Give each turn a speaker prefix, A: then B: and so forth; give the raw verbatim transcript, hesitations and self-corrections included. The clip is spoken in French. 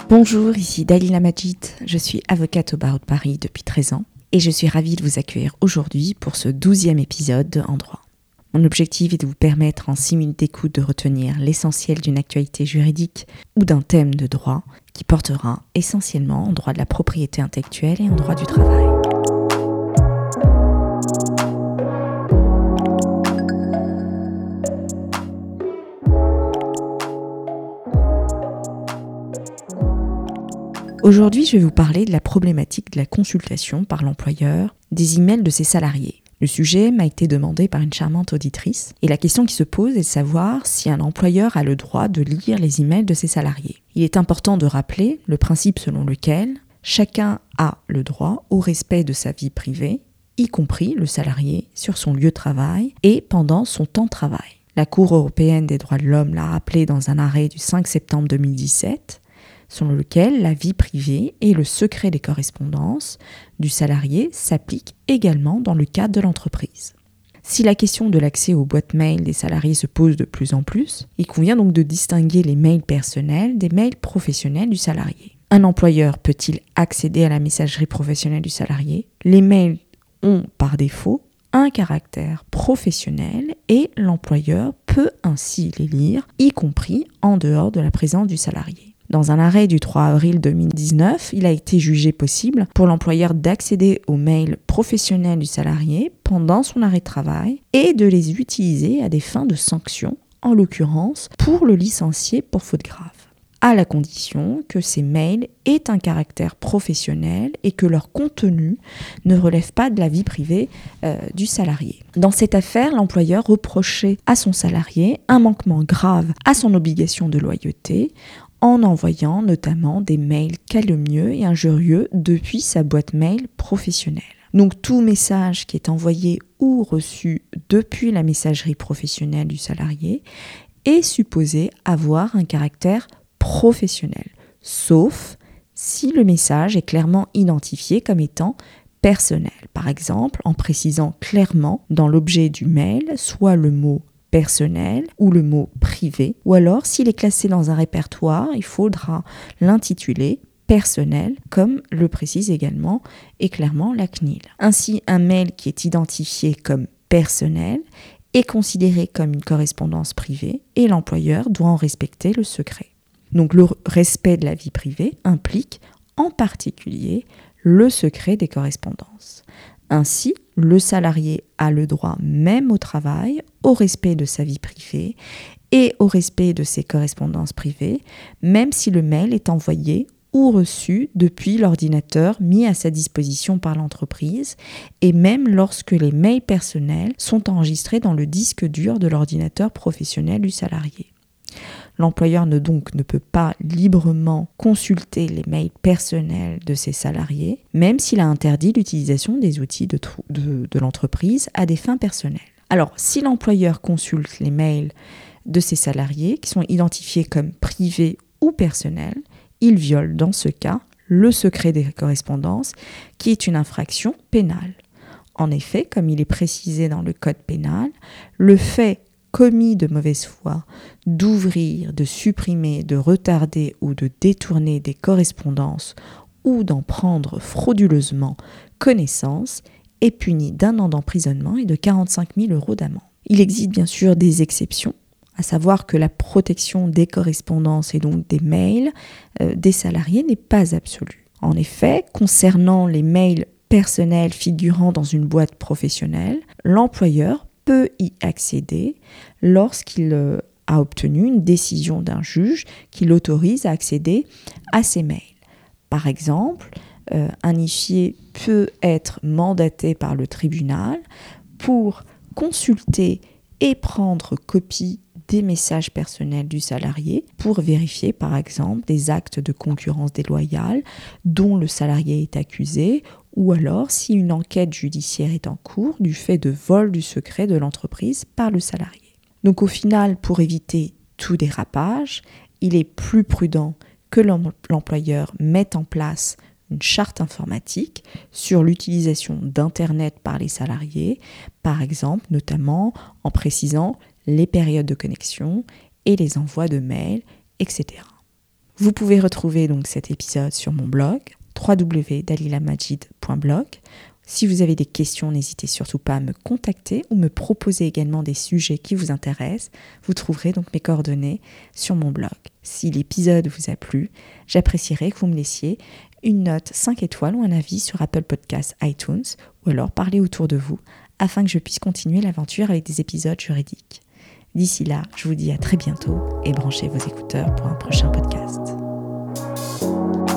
A: Bonjour, ici Dalila Majid, je suis avocate au barreau de Paris depuis treize ans et je suis ravie de vous accueillir aujourd'hui pour ce douzième épisode de En droit. Mon objectif est de vous permettre en six minutes d'écoute de retenir l'essentiel d'une actualité juridique ou d'un thème de droit qui portera essentiellement en droit de la propriété intellectuelle et en droit du travail. Aujourd'hui, je vais vous parler de la problématique de la consultation par l'employeur des emails de ses salariés. Le sujet m'a été demandé par une charmante auditrice et la question qui se pose est de savoir si un employeur a le droit de lire les emails de ses salariés. Il est important de rappeler le principe selon lequel chacun a le droit au respect de sa vie privée, y compris le salarié sur son lieu de travail et pendant son temps de travail. La Cour européenne des droits de l'homme l'a rappelé dans un arrêt du cinq septembre deux mille dix-sept, selon lequel la vie privée et le secret des correspondances du salarié s'appliquent également dans le cadre de l'entreprise. Si la question de l'accès aux boîtes mail des salariés se pose de plus en plus, il convient donc de distinguer les mails personnels des mails professionnels du salarié. Un employeur peut-il accéder à la messagerie professionnelle du salarié ? Les mails ont par défaut un caractère professionnel et l'employeur peut ainsi les lire, y compris en dehors de la présence du salarié. Dans un arrêt du trois avril deux mille dix-neuf, il a été jugé possible pour l'employeur d'accéder aux mails professionnels du salarié pendant son arrêt de travail et de les utiliser à des fins de sanction, en l'occurrence pour le licencier pour faute grave, à la condition que ces mails aient un caractère professionnel et que leur contenu ne relève pas de la vie privée euh, du salarié. Dans cette affaire, l'employeur reprochait à son salarié un manquement grave à son obligation de loyauté en envoyant notamment des mails calomnieux et injurieux depuis sa boîte mail professionnelle. Donc tout message qui est envoyé ou reçu depuis la messagerie professionnelle du salarié est supposé avoir un caractère professionnel, sauf si le message est clairement identifié comme étant personnel. Par exemple, en précisant clairement dans l'objet du mail soit le mot personnel ou le mot privé, ou alors s'il est classé dans un répertoire, il faudra l'intituler personnel, comme le précise également et clairement la C N I L. Ainsi, un mail qui est identifié comme personnel est considéré comme une correspondance privée et l'employeur doit en respecter le secret. Donc le respect de la vie privée implique en particulier le secret des correspondances. Ainsi, le salarié a le droit, même au travail, au respect de sa vie privée et au respect de ses correspondances privées, même si le mail est envoyé ou reçu depuis l'ordinateur mis à sa disposition par l'entreprise et même lorsque les mails personnels sont enregistrés dans le disque dur de l'ordinateur professionnel du salarié. L'employeur ne donc ne peut pas librement consulter les mails personnels de ses salariés, même s'il a interdit l'utilisation des outils de, de, de l'entreprise à des fins personnelles. Alors, si l'employeur consulte les mails de ses salariés qui sont identifiés comme privés ou personnels, il viole dans ce cas le secret des correspondances, qui est une infraction pénale. En effet, comme il est précisé dans le code pénal, le fait commis de mauvaise foi, d'ouvrir, de supprimer, de retarder ou de détourner des correspondances ou d'en prendre frauduleusement connaissance est puni d'un an d'emprisonnement et de quarante-cinq mille euros d'amende. Il existe bien sûr des exceptions, à savoir que la protection des correspondances et donc des mails euh, des salariés n'est pas absolue. En effet, concernant les mails personnels figurant dans une boîte professionnelle, l'employeur peut y accéder lorsqu'il euh, a obtenu une décision d'un juge qui l'autorise à accéder à ces mails. Par exemple, euh, un huissier peut être mandaté par le tribunal pour consulter et prendre copie des messages personnels du salarié pour vérifier par exemple des actes de concurrence déloyale dont le salarié est accusé ou alors si une enquête judiciaire est en cours du fait de vol du secret de l'entreprise par le salarié. Donc au final, pour éviter tout dérapage, il est plus prudent que l'employeur mette en place une charte informatique sur l'utilisation d'Internet par les salariés, par exemple notamment en précisant les périodes de connexion et les envois de mails, et cetera. Vous pouvez retrouver donc cet épisode sur mon blog w w w point dalila majid point blog. Si vous avez des questions, n'hésitez surtout pas à me contacter ou me proposer également des sujets qui vous intéressent. Vous trouverez donc mes coordonnées sur mon blog. Si l'épisode vous a plu, j'apprécierais que vous me laissiez une note cinq étoiles ou un avis sur Apple Podcasts, iTunes, ou alors parler autour de vous afin que je puisse continuer l'aventure avec des épisodes juridiques. D'ici là, je vous dis à très bientôt et branchez vos écouteurs pour un prochain podcast.